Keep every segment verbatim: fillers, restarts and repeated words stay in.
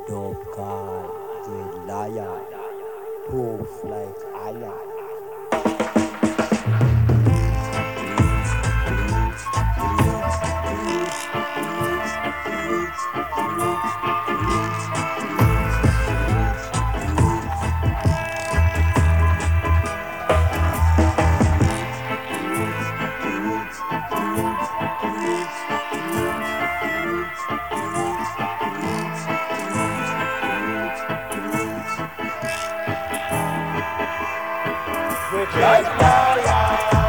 Dog call, great lion, proof like iron. Great lion,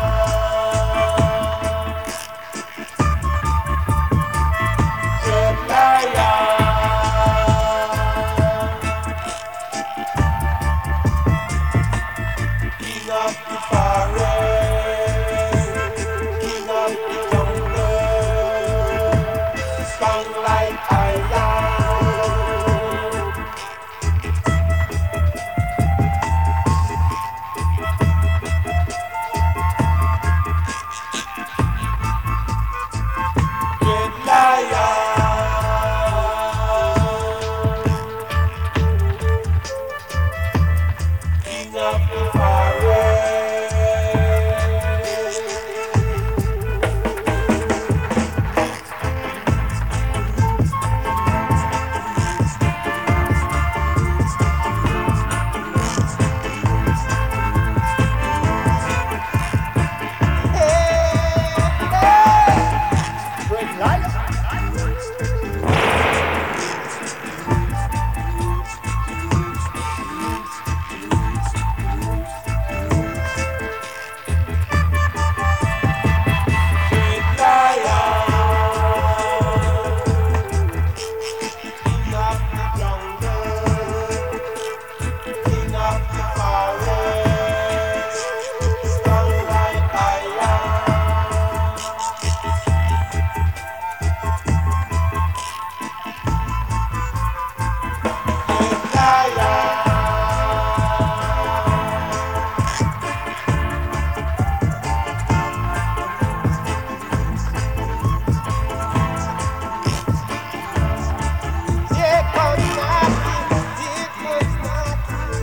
great lion, king of the forest, king of the jungle, strong like iron. Great lion, king of the forest. Great lion. Great lion, king of the jungle, king of the forest, strong like iron. Great lion. It was nothing, it was nothing,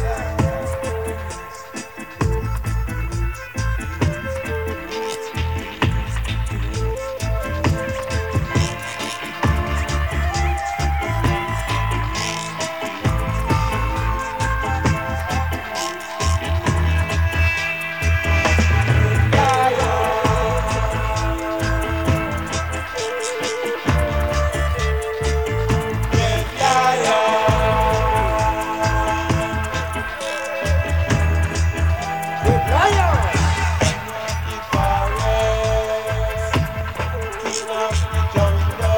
Great lion, great lion. King of the forest, king of the jungle.